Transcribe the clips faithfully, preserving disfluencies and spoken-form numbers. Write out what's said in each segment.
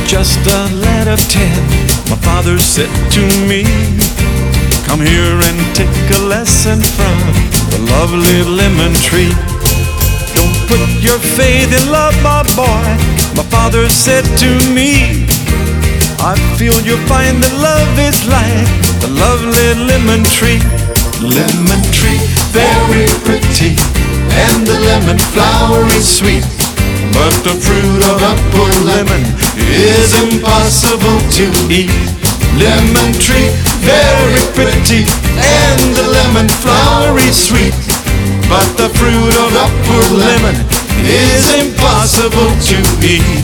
just a lad of ten, my father said to me, come here and take a lesson from the lovely lemon tree. Don't put your faith in love, my boy, my father said to me. I feel you'll find that love is like the lovely lemon tree. Lemon tree, very pretty, and the lemon flower is sweet, but the fruit of a poor lemon is impossible to eat. Lemon tree, very pretty, and the lemon flower is sweet, but the fruit of a poor lemon is impossible to eat.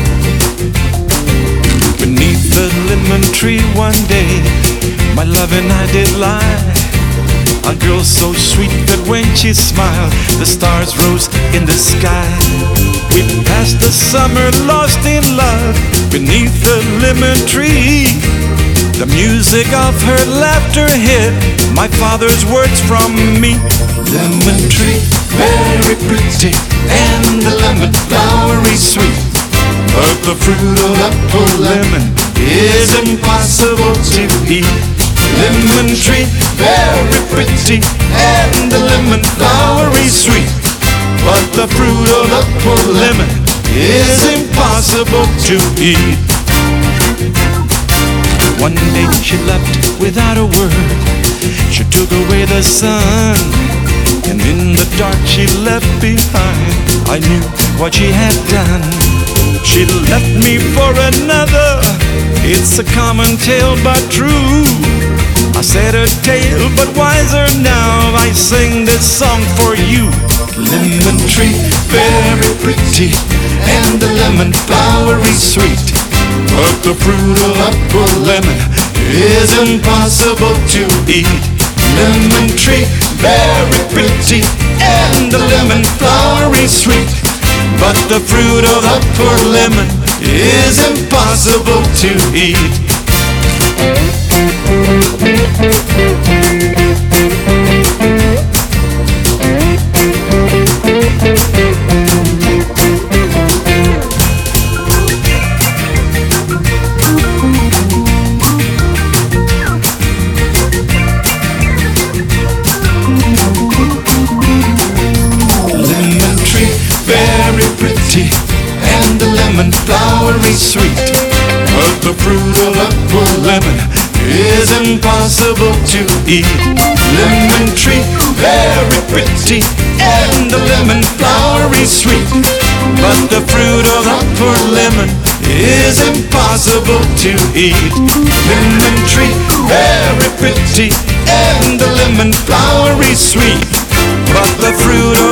Beneath the lemon tree one day, my love and I did lie. A girl so sweet that when she smiled, the stars rose in the sky. We passed the summer lost in love beneath the lemon tree. The music of her laughter hid my father's words from me. Lemon tree, very pretty, and the lemon flower is sweet, but the fruit of that poor lemon is impossible to eat. Lemon tree, very pretty, and the lemon flower is sweet, but the fruit of the poor lemon is impossible to eat. One day she left without a word. She took away the sun, and in the dark she left behind. I knew what she had done. She left me for another. It's a common tale but true. I said a tale but wiser now. I sing this song for you. Lemon tree, very pretty, and the lemon flower is sweet, but the fruit of a poor lemon is impossible to eat. Lemon tree, very pretty, and the lemon flower is sweet, but the fruit of a poor lemon is impossible to eat. Lemon tree, very pretty, and the lemon flower is sweet, but the fruit of a poor lemon is impossible to eat. Lemon tree, very pretty, and the lemon flower is sweet, but the fruit of a poor lemon is impossible to eat. Lemon tree, very pretty, and the lemon flower is sweet, but the fruit